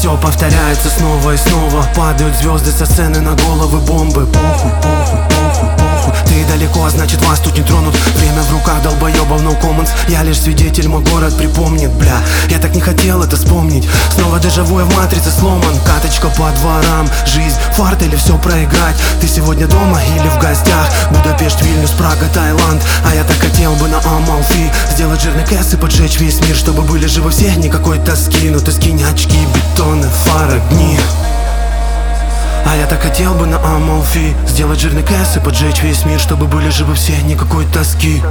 все повторяется снова и снова. Падают звезды со сцены на головы, бомбы. Похуй, похуй, похуй, похуй. Ты далеко, а значит вас тут не тронут. Время в руках долбоебов, no comments. Я лишь свидетель, мой город припомнит. Бля, я так не хотел это вспомнить. Снова дежавю, я в матрице сломан. Каточка по дворам, жизнь, фарт или все проиграть. Ты сегодня дома или в гостях? Будапешт, Вильнюс, Прага, Таиланд. А я так хотел бы на Амалфи сделать жирный кэс и поджечь весь мир, чтобы были живы все, никакой тоски. Но ты скинь очки, бетоны, фары, гни. А я так хотел бы на Амалфи сделать жирный кэс и поджечь весь мир, чтобы были живы все, никакой тоски.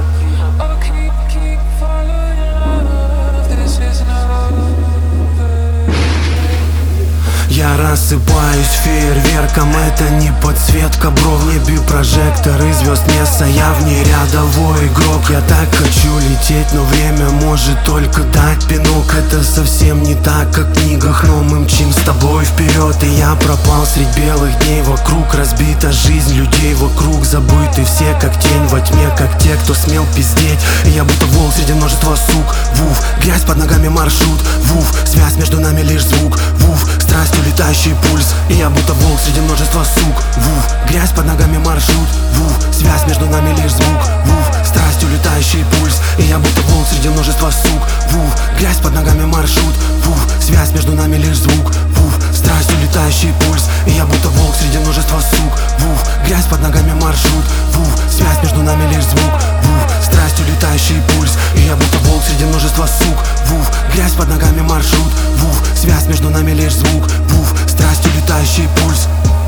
Я рассыпаюсь фейерверком, это не подсветка, бро. В небе прожекторы звезд места, я в ней рядовой игрок. Я так хочу лететь, но время может только дать пинок. Это совсем не так, как в книгах, но мы мчим с тобой вперед. И я пропал средь белых дней, вокруг разбита жизнь людей, вокруг забыты все, как тень во тьме, как те, кто смел пиздеть. И я будто волк среди множества сук. Вуф, грязь под ногами, маршрут. Вуф, связь между нами лишь звук. Вуф, страстью летающий пульс. И я будто волк среди множества сук. Вуф, грязь под ногами, маршрут. Вуф, связь между нами лишь звук. Вуф, страстью летающий пульс. И я будто волк среди множества сук. Вуф, грязь под ногами, маршрут. Вуф, связь между нами лишь звук. Вуф, страстью летающий пульс. И я будто волк среди множества сук. Вуф, грязь под ногами, маршрут. Вуф, связь между нами лишь звук. Вуф, страстью летающий пульс. И я будто волк среди множества сук. Вуф, грязь под ногами, маршрут. Вуф, связь между нами лишь звук. Вуф, страстью летающий пульс.